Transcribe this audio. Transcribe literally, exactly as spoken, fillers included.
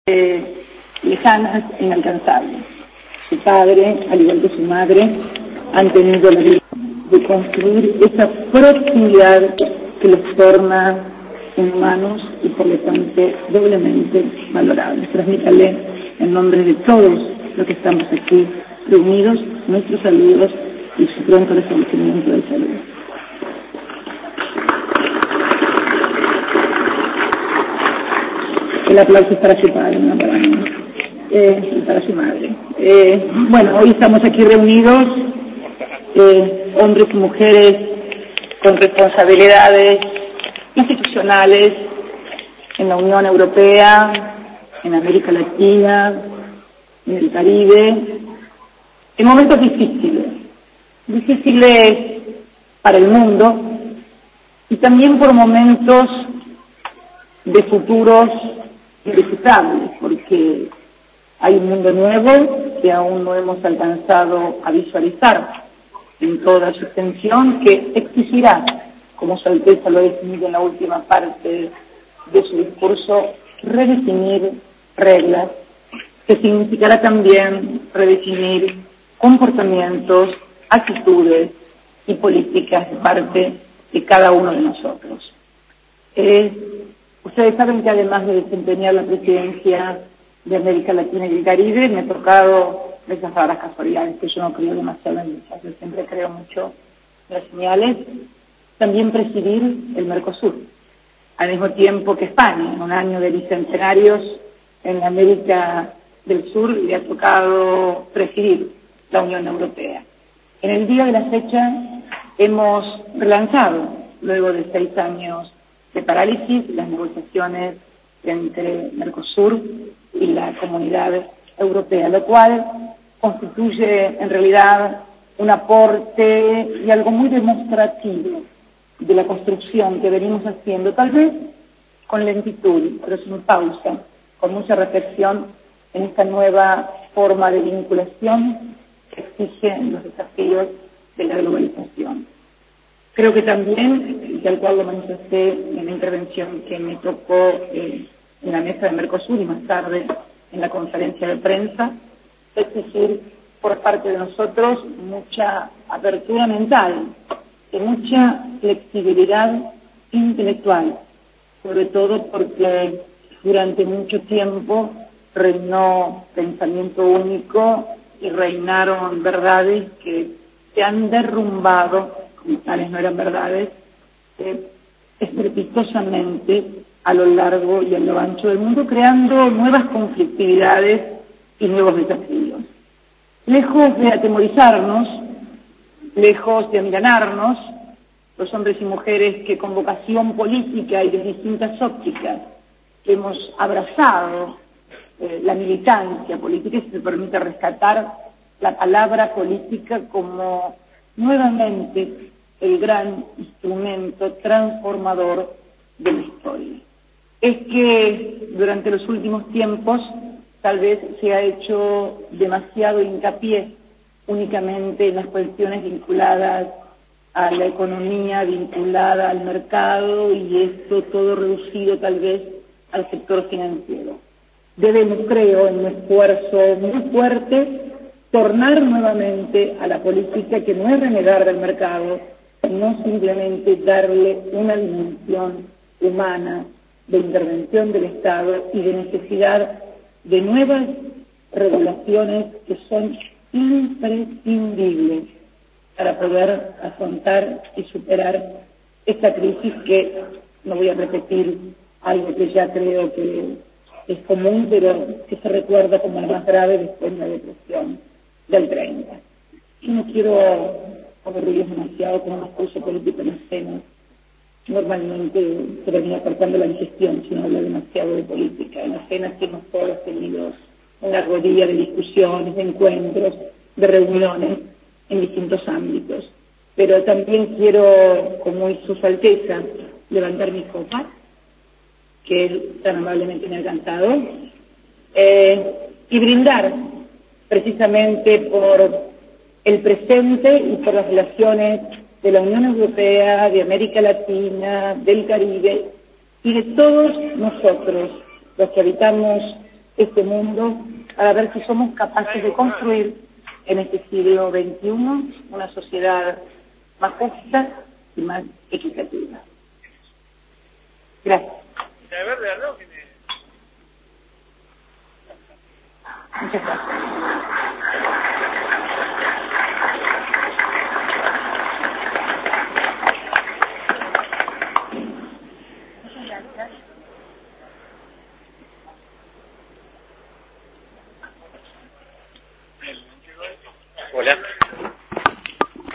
eh, lejanas e inalcanzables. Su padre, al igual que su madre, han tenido la vida de construir esa proximidad que los torna humanos y por lo tanto doblemente valorables. Transmítale en nombre de todos los que estamos aquí reunidos nuestros saludos y su pronto restablecimiento de salud. El aplauso es para su padre, no para mí, eh, y para su madre. Eh, bueno, hoy estamos aquí reunidos, eh, hombres y mujeres con responsabilidades institucionales en la Unión Europea, en América Latina, en el Caribe, en momentos difíciles, difíciles para el mundo y también por momentos de futuros indiscutables, porque hay un mundo nuevo que aún no hemos alcanzado a visualizar en toda su extensión, que exigirá, como su Alteza lo ha definido en la última parte de su discurso, redefinir reglas, que significará también redefinir comportamientos, actitudes y políticas de parte de cada uno de nosotros. Eh, Ustedes saben que además de desempeñar la presidencia de América Latina y el Caribe, me he tocado de esas raras casualidades que yo no creo demasiado en ellas, yo siempre creo mucho en las señales, también presidir el Mercosur, al mismo tiempo que España, en un año de bicentenarios en la América del Sur, le ha tocado presidir la Unión Europea. En el día de la fecha hemos relanzado, luego de seis años de parálisis, las negociaciones entre Mercosur y la Comunidad Europea, lo cual constituye en realidad un aporte y algo muy demostrativo de la construcción que venimos haciendo, tal vez con lentitud, pero sin pausa, con mucha reflexión en esta nueva forma de vinculación que exigen los desafíos de la globalización. Creo que también, tal cual lo manifesté en la intervención que me tocó eh, en la mesa de Mercosur y más tarde en la conferencia de prensa, es decir, por parte de nosotros mucha apertura mental y mucha flexibilidad intelectual, sobre todo porque durante mucho tiempo reinó pensamiento único y reinaron verdades que se han derrumbado, como tales no eran verdades, eh, estrepitosamente a lo largo y a lo ancho del mundo, creando nuevas conflictividades y nuevos desafíos. Lejos de atemorizarnos, lejos de amilanarnos, los hombres y mujeres que con vocación política y de distintas ópticas que hemos abrazado eh, la militancia política, si se permite rescatar la palabra política como nuevamente el gran instrumento transformador de la historia. Es que durante los últimos tiempos tal vez se ha hecho demasiado hincapié únicamente en las cuestiones vinculadas a la economía, vinculada al mercado, y esto todo reducido tal vez al sector financiero. Debemos, creo, en un esfuerzo muy fuerte, tornar nuevamente a la política, que no es renegar del mercado, sino simplemente darle una dimensión humana de intervención del Estado y de necesidad de nuevas regulaciones que son imprescindibles para poder afrontar y superar esta crisis que, no voy a repetir algo que ya creo que es común, pero que se recuerda como la más grave después de la depresión del treinta. Yo no quiero aburrirles demasiado con un discurso político en escenas. Normalmente se venía cortando la digestión si no habla demasiado de política. En escenas que hemos todos tenido una rodilla de discusiones, de encuentros, de reuniones en distintos ámbitos. Pero también quiero, como hizo su Alteza, levantar mi copa, que él tan amablemente me ha cantado, eh, y brindar precisamente por el presente y por las relaciones de la Unión Europea, de América Latina, del Caribe y de todos nosotros, los que habitamos este mundo, para ver si somos capaces de construir en este siglo veintiuno una sociedad más justa y más equitativa. Gracias. Muchas gracias. Hola.